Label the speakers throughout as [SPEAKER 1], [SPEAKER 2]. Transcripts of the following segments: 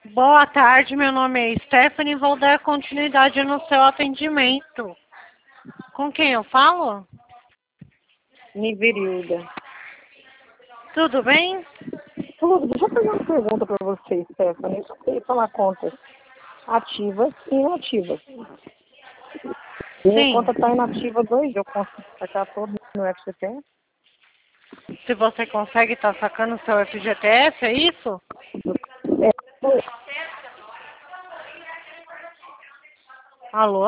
[SPEAKER 1] Boa tarde, meu nome é Stephanie e vou dar continuidade no seu atendimento. Com quem eu falo?
[SPEAKER 2] Niverilda.
[SPEAKER 1] Tudo bem?
[SPEAKER 2] Tudo. Deixa eu fazer uma pergunta para você, Stephanie. Eu sei falar contas ativas e inativas. Minha
[SPEAKER 1] Sim.
[SPEAKER 2] conta está inativa 2 dias. Eu consigo sacar todo no FGTS?
[SPEAKER 1] Se você consegue estar sacando o seu FGTS, é isso?
[SPEAKER 2] É.
[SPEAKER 1] Alô?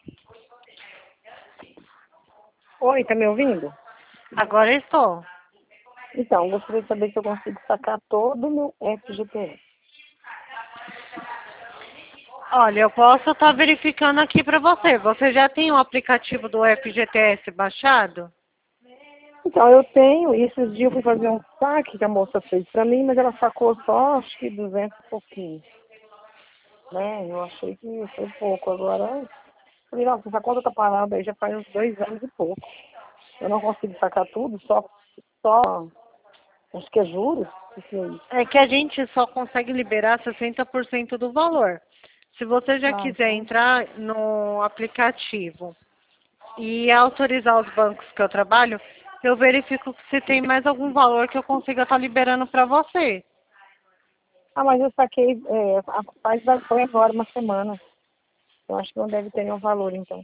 [SPEAKER 2] Oi, tá me ouvindo?
[SPEAKER 1] Agora estou.
[SPEAKER 2] Então, gostaria de saber se eu consigo sacar todo o meu FGTS.
[SPEAKER 1] Olha, eu posso estar verificando aqui para você. Você já tem o aplicativo do FGTS baixado?
[SPEAKER 2] Então, eu tenho, e esses dias eu fui fazer um saque que a moça fez para mim, mas ela sacou só, acho que 200 e pouquinho. Né? Eu achei que foi pouco. Agora, falei, nossa, essa conta tá parada aí já faz uns 2 anos e pouco. Eu não consigo sacar tudo, só acho que é juros. O que é isso?
[SPEAKER 1] É que a gente só consegue liberar 60% do valor. Se você já
[SPEAKER 2] Ah,
[SPEAKER 1] quiser
[SPEAKER 2] então,
[SPEAKER 1] entrar no aplicativo e autorizar os bancos que eu trabalho, eu verifico se tem mais algum valor que eu consiga estar liberando para você.
[SPEAKER 2] mas eu saquei, foi agora uma semana. Eu acho que não deve ter nenhum valor, então.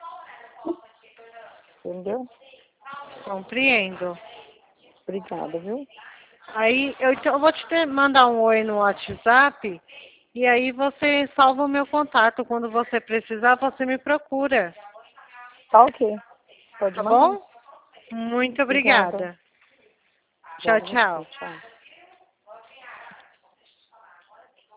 [SPEAKER 2] Entendeu?
[SPEAKER 1] Compreendo.
[SPEAKER 2] Obrigada, viu?
[SPEAKER 1] Aí então, eu vou mandar um oi no WhatsApp e aí você salva o meu contato. Quando você precisar, você me procura.
[SPEAKER 2] Tá ok. Pode
[SPEAKER 1] Tá
[SPEAKER 2] mandar.
[SPEAKER 1] bom? Muito
[SPEAKER 2] Obrigada.
[SPEAKER 1] obrigada. Tchau,
[SPEAKER 2] Obrigada a você.
[SPEAKER 1] tchau.
[SPEAKER 2] Tchau.